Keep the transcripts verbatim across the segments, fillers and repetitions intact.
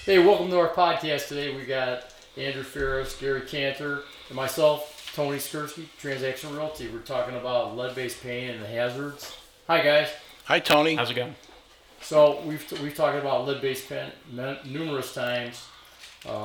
Hey, welcome to our podcast today. We got Andrew Ferris, Gary Cantor, and myself, Tony Skursky, Transaction Realty. We're talking about lead-based paint and the hazards. Hi, guys. Hi, Tony. How's it going? So we've we've talked about lead-based paint numerous times. Um,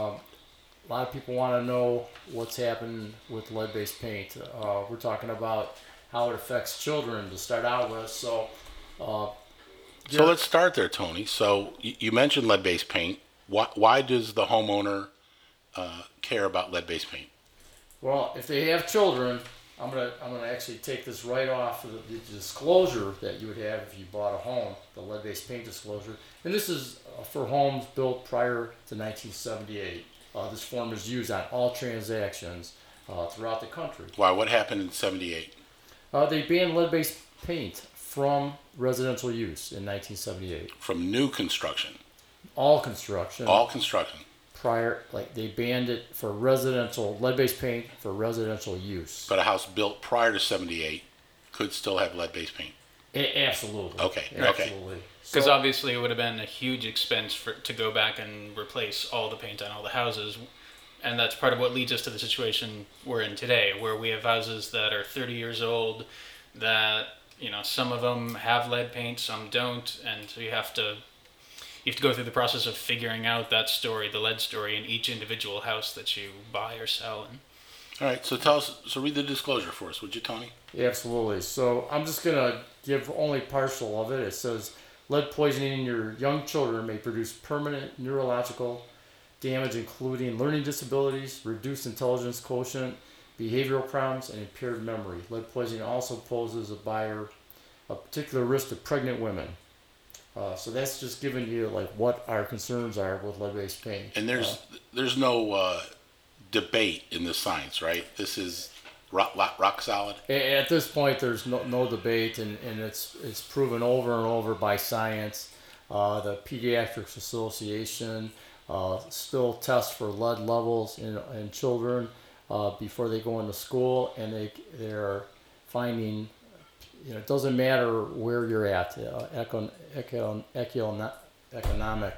a lot of people want to know what's happened with lead-based paint. Uh, we're talking about how it affects children to start out with. So, uh, so let's start there, Tony. So you, you mentioned lead-based paint. Why, why does the homeowner uh, care about lead-based paint? Well, if they have children, I'm gonna I'm gonna actually take this right off of the, the disclosure that you would have if you bought a home, the lead-based paint disclosure. And this is uh, for homes built prior to nineteen seventy-eight. Uh, this form is used on all transactions uh, throughout the country. Why? What happened in seventy-eight? Uh, they banned lead-based paint from residential use in nineteen seventy-eight. From new construction. All construction. All construction. Prior, like they banned it for residential, lead-based paint for residential use. But a house built prior to seventy-eight could still have lead-based paint. A- absolutely. Okay. Absolutely. Okay. Because So- obviously it would have been a huge expense for to go back and replace all the paint on all the houses. And that's part of what leads us to the situation we're in today, where we have houses that are thirty years old, that, you know, some of them have lead paint, some don't, and so you have to you have to go through the process of figuring out that story, the lead story, in each individual house that you buy or sell. And All right. So tell us. So read the disclosure for us, would you, Tony? Absolutely. So I'm just going to give only partial of it. It says lead poisoning in your young children may produce permanent neurological damage, including learning disabilities, reduced intelligence quotient, behavioral problems, and impaired memory. Lead poisoning also poses a buyer a particular risk to pregnant women. Uh, so that's just giving you like what our concerns are with lead-based paint. And there's Uh, there's no uh, debate in the science, right? This is rock, rock, rock solid. A- At this point, there's no, no debate, and, and it's it's proven over and over by science. Uh, the Pediatrics Association uh, still tests for lead levels in, in children uh, before they go into school, and they they're finding, you know, it doesn't matter where you're at, uh, econ, econ, econ, economic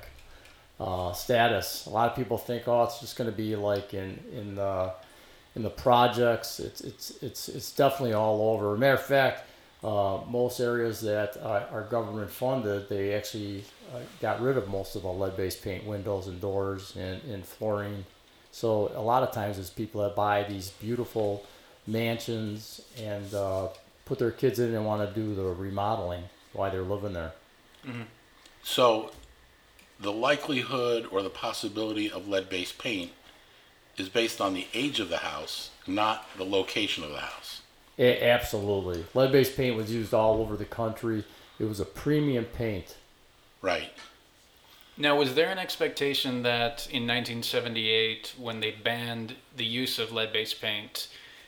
uh, status. A lot of people think, oh, it's just going to be like in in the in the projects. It's it's it's it's definitely all over. Matter of fact, uh, most areas that uh, are government funded, they actually uh, got rid of most of the lead-based paint windows and doors and, and flooring. So a lot of times it's people that buy these beautiful mansions and uh, put their kids in and want to do the remodeling while they're living there. mm-hmm. So the likelihood or the possibility of lead-based paint is based on the age of the house, not the location of the house. A- absolutely. Lead-based paint was used all over the country. It was a premium paint. Right. Now, was there an expectation that in nineteen seventy-eight, when they banned the use of lead-based paint,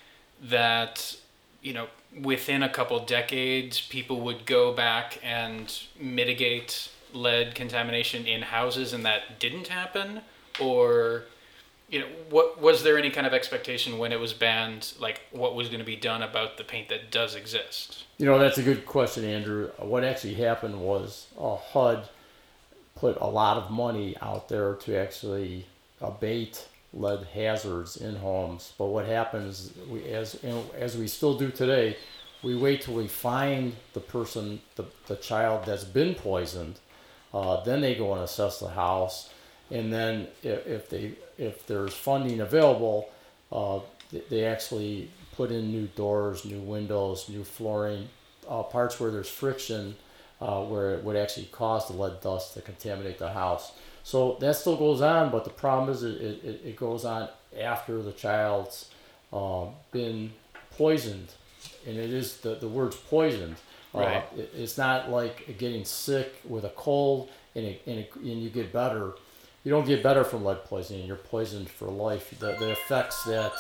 that, you know, within a couple decades, people would go back and mitigate lead contamination in houses, and that didn't happen? Or, you know, what was there any kind of expectation when it was banned, like what was going to be done about the paint that does exist? You know, that's a good question, Andrew. What actually happened was uh, H U D put a lot of money out there to actually abate lead hazards in homes. But what happens, we, as you know, as we still do today, we wait till we find the person, the, the child that's been poisoned. Uh, then they go and assess the house, and then if, if they if there's funding available, uh, they actually put in new doors, new windows, new flooring, uh, parts where there's friction, uh, where it would actually cause the lead dust to contaminate the house. So that still goes on, but the problem is it, it, it goes on after the child's uh, been poisoned, and it is the, the word's poisoned. Right. Uh, it, it's not like getting sick with a cold and, it, and, it, and you get better. You don't get better from lead poisoning. You're poisoned for life. The, the effects that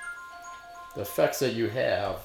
the effects that you have,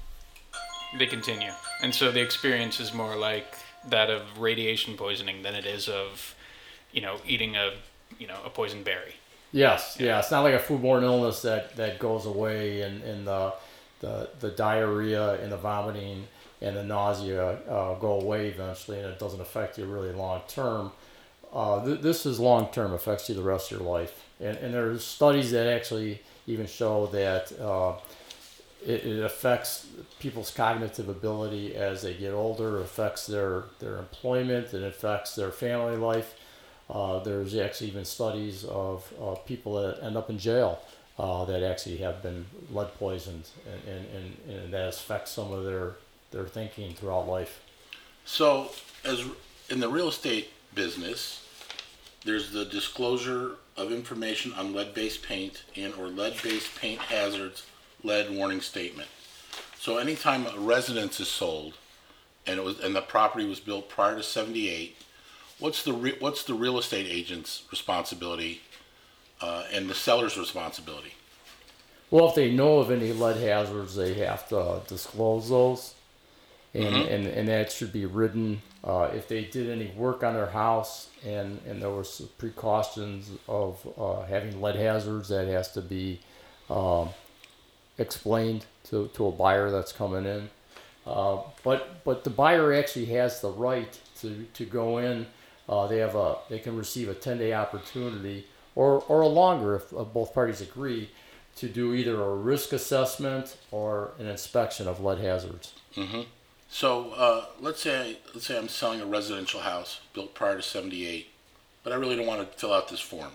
They continue. And so the experience is more like that of radiation poisoning than it is of, you know, eating a, you know, a poisoned berry. yes, yeah, it's not like a foodborne illness that, that goes away, and, and the, the the diarrhea and the vomiting and the nausea uh, go away eventually, and it doesn't affect you really long term. uh, th- this is long term, affects you the rest of your life. And, and there's studies that actually even show that uh, it, it affects people's cognitive ability as they get older, it affects their, their employment, it affects their family life. Uh, there's actually even studies of uh, people that end up in jail uh, that actually have been lead poisoned, and, and, and, and that affects some of their, their thinking throughout life. So, as in the real estate business, there's the disclosure of information on lead-based paint and or lead-based paint hazards, lead warning statement. So, anytime a residence is sold, and it was and the property was built prior to seventy-eight, what's the re, what's the real estate agent's responsibility uh, and the seller's responsibility? Well, if they know of any lead hazards, they have to uh, disclose those, and, Mm-hmm. and and that should be written. Uh, if they did any work on their house and, and there was precautions of uh, having lead hazards, that has to be um, explained to, to a buyer that's coming in. Uh, but but the buyer actually has the right to, to go in. Uh, they have a they can receive a ten day opportunity or or a longer if uh, both parties agree to do either a risk assessment or an inspection of lead hazards. Mm-hmm. So uh, let's say let's say I'm selling a residential house built prior to seventy-eight, but I really don't want to fill out this form.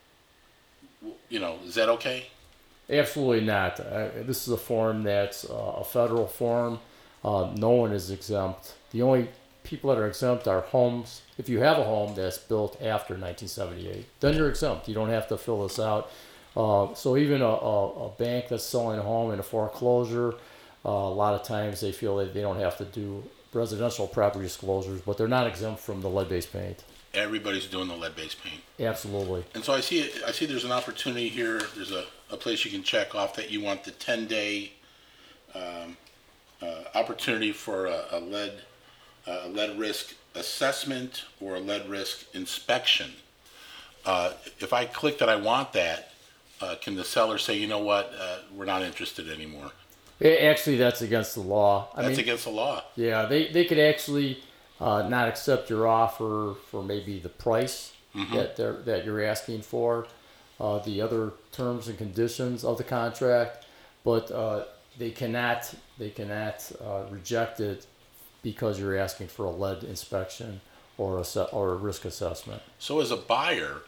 W- You know, is that okay? Absolutely not. Uh, this is a form that's uh, a federal form. Uh, no one is exempt. The only people that are exempt are homes. If you have a home that's built after nineteen seventy-eight, then you're exempt. You don't have to fill this out. Uh, so even a, a, a bank that's selling a home in a foreclosure, uh, a lot of times they feel that they don't have to do residential property disclosures, but they're not exempt from the lead-based paint. Everybody's doing the lead-based paint. Absolutely. And so I see I see there's an opportunity here. There's a, a place you can check off that you want the ten day um, uh, opportunity for a, a lead uh, a lead risk assessment or a lead risk inspection. Uh, if I click that I want that, uh, can the seller say, you know what, uh, we're not interested anymore? A- Actually, that's against the law. I That's mean, against the law. yeah, they, they could actually uh, not accept your offer for maybe the price Mhm. that they're, that you're asking for, uh, the other terms and conditions of the contract, but uh, they cannot they cannot uh, reject it because you're asking for a lead inspection or a se- or a risk assessment. So as a buyer,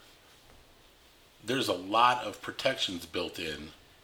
there's a lot of protections built in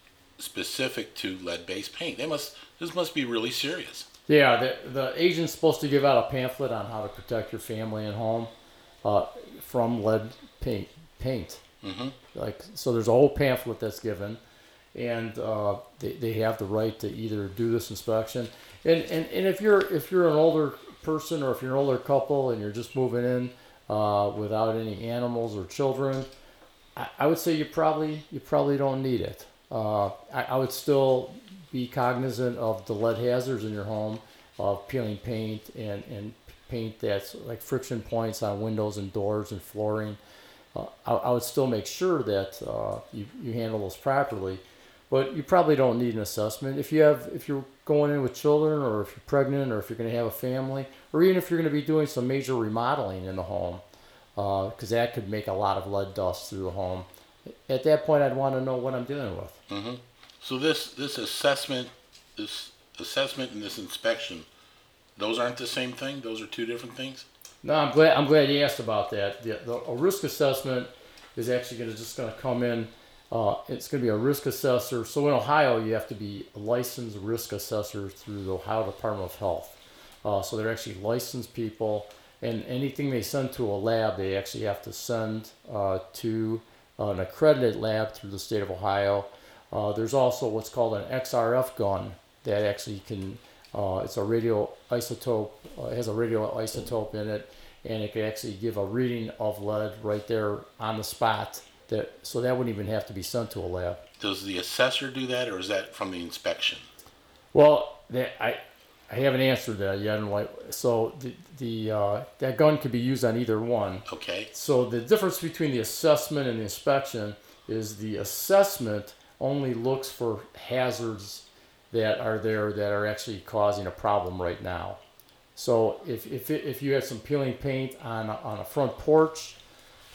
specific to lead-based paint. They must this must be really serious. Yeah, the the agent's supposed to give out a pamphlet on how to protect your family and home uh, from lead paint. Paint. Mm-hmm. Like so, there's a whole pamphlet that's given, and uh, they they have the right to either do this inspection. And, and, and if you're if you're an older person or if you're an older couple and you're just moving in uh, without any animals or children, I, I would say you probably you probably don't need it. Uh, I, I would still be cognizant of the lead hazards in your home, of peeling paint and, and paint that's like friction points on windows and doors and flooring. Uh, I, I would still make sure that uh, you, you handle those properly, but you probably don't need an assessment. If you have, if you're going in with children, or if you're pregnant, or if you're going to have a family, or even if you're going to be doing some major remodeling in the home, because uh, that could make a lot of lead dust through the home. At that point, I'd want to know what I'm dealing with. Mm-hmm. So this this assessment, this assessment and this inspection, those aren't the same thing. Those are two different things. No, I'm glad. I'm glad you asked about that. The, the a risk assessment is actually going to just going to come in. Uh, it's going to be a risk assessor. So in Ohio, you have to be a licensed risk assessor through the Ohio Department of Health. Uh, so they're actually licensed people, and anything they send to a lab, they actually have to send uh, to an accredited lab through the state of Ohio. Uh, there's also what's called an X R F gun that actually can. Uh, it's a radioisotope. Uh, it has a radioisotope in it, and it can actually give a reading of lead right there on the spot. That so that wouldn't even have to be sent to a lab. Does the assessor do that, or is that from the inspection? Well, that, I I haven't answered that yet. And like, so the the uh, that gun could be used on either one. Okay. So the difference between the assessment and the inspection is the assessment only looks for hazards that are there that are actually causing a problem right now. So if if it, if you had some peeling paint on a, on a front porch,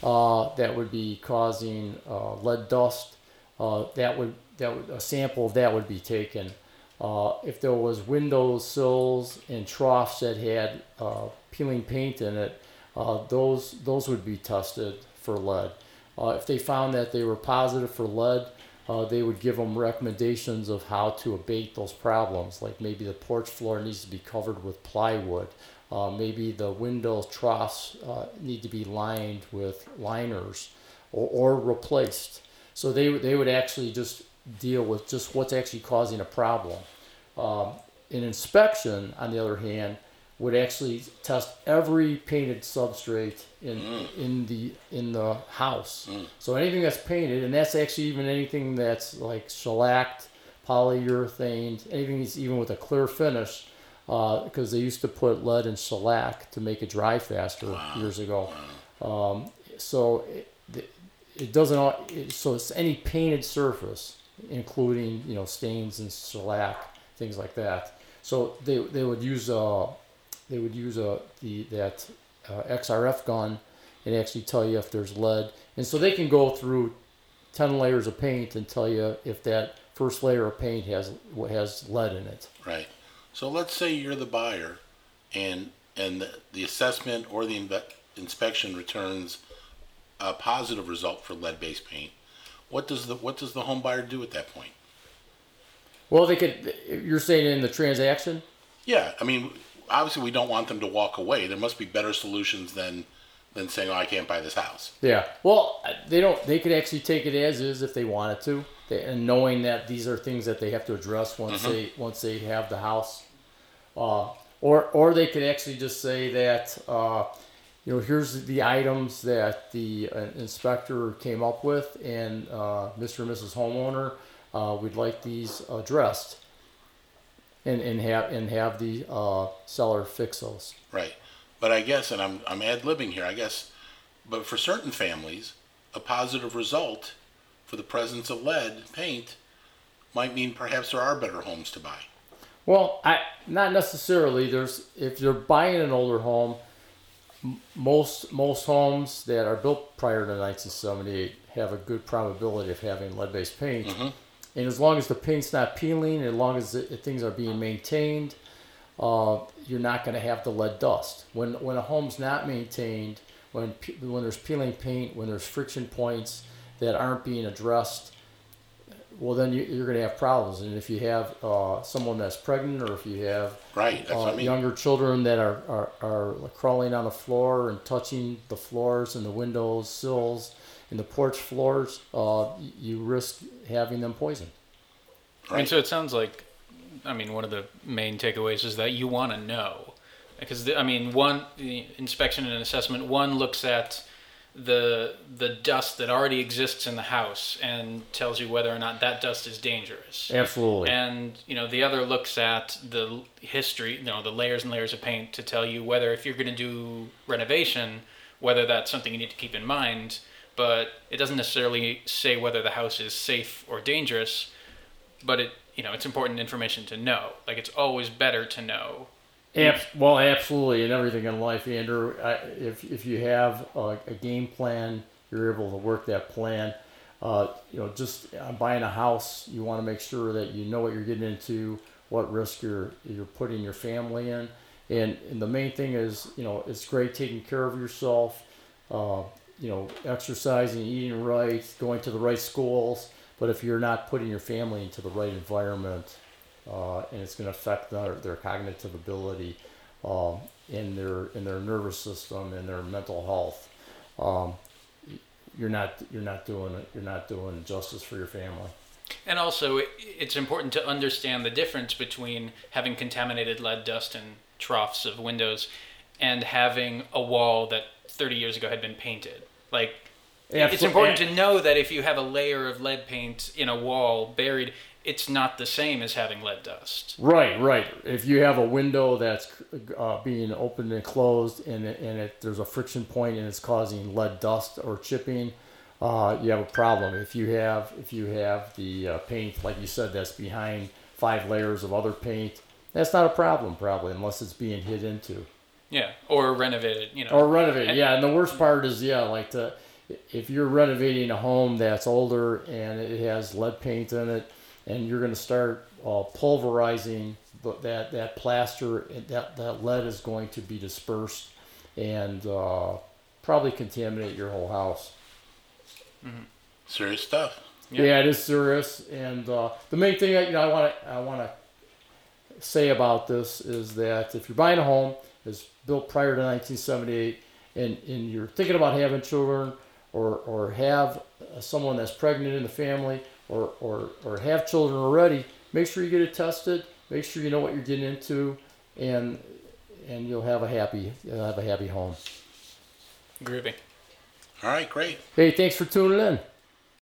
uh, that would be causing uh, lead dust, uh, that would that would, a sample of that would be taken. Uh, if there was windows, sills, and troughs that had uh, peeling paint in it, uh, those those would be tested for lead. Uh, if they found that they were positive for lead, uh, they would give them recommendations of how to abate those problems. Like maybe the porch floor needs to be covered with plywood. Uh, maybe the window troughs uh, need to be lined with liners or, or replaced. So they they would actually just deal with just what's actually causing a problem. Um, an inspection, on the other hand, would actually test every painted substrate in mm. in the in the house. Mm. So anything that's painted, and that's actually even anything that's like shellacked, polyurethane, anything that's even with a clear finish, because uh, they used to put lead in shellac to make it dry faster wow. years ago. Wow. Um, so it, it doesn't. All, it, so it's any painted surface, including you know stains and shellac, things like that. So they they would use a they would use a the that uh, X R F gun and actually tell you if there's lead, and so they can go through ten layers of paint and tell you if that first layer of paint has has lead in it. Right. So let's say you're the buyer, and and the, the assessment or the inve- inspection returns a positive result for lead-based paint. What does the what does the home buyer do at that point? Well, they could. You're saying in the transaction? Yeah, I mean, obviously we don't want them to walk away. There must be better solutions than than saying, "Oh, I can't buy this house." Yeah. Well, they don't. They could actually take it as is if they wanted to, they, and knowing that these are things that they have to address once mm-hmm. they once they have the house. Uh, or or they could actually just say that, uh, you know, here's the items that the uh, inspector came up with, and uh, Mister and Missus Homeowner, uh, we'd like these addressed, and and have and have the uh, seller fix those. Right, but I guess, and I'm I'm ad-libbing here, I guess, but for certain families, a positive result for the presence of lead paint might mean perhaps there are better homes to buy. Well, I not necessarily. There's if you're buying an older home, m- most most homes that are built prior to nineteen seventy-eight have a good probability of having lead-based paint. Mm-hmm. And as long as the paint's not peeling, as long as the, things are being maintained, uh, you're not going to have the lead dust. When when a home's not maintained, when when there's peeling paint, when there's friction points that aren't being addressed, well, then you, you're going to have problems. And if you have uh, someone that's pregnant, or if you have right, that's uh, what I mean. younger children that are, are, are crawling on the floor and touching the floors and the windows, sills, and the porch floors, uh, you risk having them poisoned. Right. And so it sounds like, I mean, one of the main takeaways is that you want to know. Because, the, I mean, one, the inspection and assessment, one looks at the the dust that already exists in the house and tells you whether or not that dust is dangerous. Absolutely. And you know the other looks at the history, you know, the layers and layers of paint to tell you whether if you're going to do renovation, whether that's something you need to keep in mind. But it doesn't necessarily say whether the house is safe or dangerous. But it you know it's important information to know. Like it's always better to know. Ab- well, absolutely, and everything in life, Andrew. I, if if you have a, a game plan, you're able to work that plan. Uh, you know, just uh, buying a house, you want to make sure that you know what you're getting into, what risk you're you're putting your family in, and and the main thing is, you know, it's great taking care of yourself, uh, you know, exercising, eating right, going to the right schools. But if you're not putting your family into the right environment, Uh, and it's going to affect their, their cognitive ability, um, in their in their nervous system and their mental health. Um, you're not you're not doing it. You're not doing justice for your family. And also, it, it's important to understand the difference between having contaminated lead dust in troughs of windows and having a wall that thirty years ago had been painted. Like, yeah, it's important to know that if you have a layer of lead paint in a wall buried, it's not the same as having lead dust. Right, right. If you have a window that's uh, being opened and closed, and it, and it, there's a friction point and it's causing lead dust or chipping, uh, you have a problem. If you have if you have the uh, paint, like you said, that's behind five layers of other paint, that's not a problem probably, unless it's being hit into. Yeah, or renovated, you know. Or renovated, and, yeah. And the worst part is, yeah, like the if you're renovating a home that's older and it has lead paint in it, and you're going to start uh, pulverizing that that plaster, that that lead is going to be dispersed and uh, probably contaminate your whole house. Mm-hmm. Serious stuff. Yeah, yeah, it is serious. And uh, the main thing that you know I want to I want to say about this is that if you're buying a home that's built prior to nineteen seventy-eight, and, and you're thinking about having children, or or have someone that's pregnant in the family, or, or, or have children already, make sure you get it tested. Make sure you know what you're getting into, and and you'll have a happy you'll have a happy home. Groovy. All right, great. Hey, thanks for tuning in.